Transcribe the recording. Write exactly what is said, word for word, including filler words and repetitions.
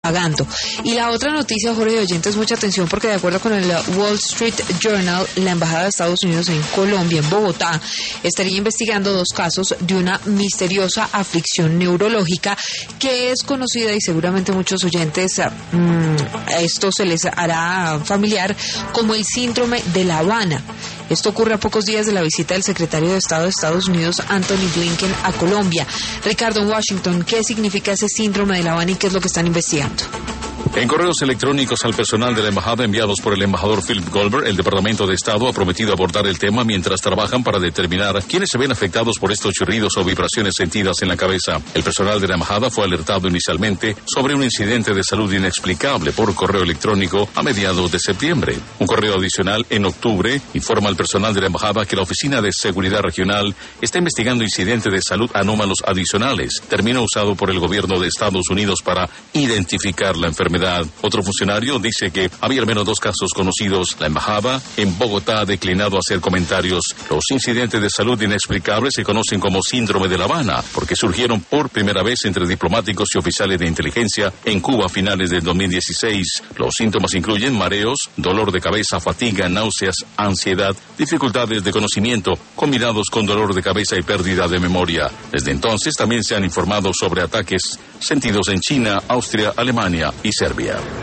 pagando. Y la otra noticia, Jorge de oyentes, mucha atención, porque de acuerdo con el Wall Street Journal, la Embajada de Estados Unidos en Colombia, en Bogotá, estaría investigando dos casos de una misteriosa aflicción neurológica que es conocida, y seguramente muchos oyentes mmm, esto se les hará familiar, como el síndrome de La Habana. Esto ocurre a pocos días de la visita del secretario de Estado de Estados Unidos, Anthony Blinken, a Colombia. Ricardo, en Washington, ¿qué significa ese síndrome de La Habana y qué es lo que están investigando? En correos electrónicos al personal de la embajada enviados por el embajador Philip Goldberg, el Departamento de Estado ha prometido abordar el tema mientras trabajan para determinar quiénes se ven afectados por estos chirridos o vibraciones sentidas en la cabeza. El personal de la embajada fue alertado inicialmente sobre un incidente de salud inexplicable por correo electrónico a mediados de septiembre. Un correo adicional en octubre informa al personal de la embajada que la Oficina de Seguridad Regional está investigando incidentes de salud anómalos adicionales, término usado por el gobierno de Estados Unidos para identificar la enfermedad. Otro funcionario dice que había al menos dos casos conocidos. La embajada en Bogotá ha declinado hacer comentarios. Los incidentes de salud inexplicables se conocen como síndrome de La Habana porque surgieron por primera vez entre diplomáticos y oficiales de inteligencia en Cuba a finales del dos mil dieciséis. Los síntomas incluyen mareos, dolor de cabeza, fatiga, náuseas, ansiedad, dificultades de conocimiento, combinados con dolor de cabeza y pérdida de memoria. Desde entonces también se han informado sobre ataques sentidos en China, Austria, Alemania y Serbia.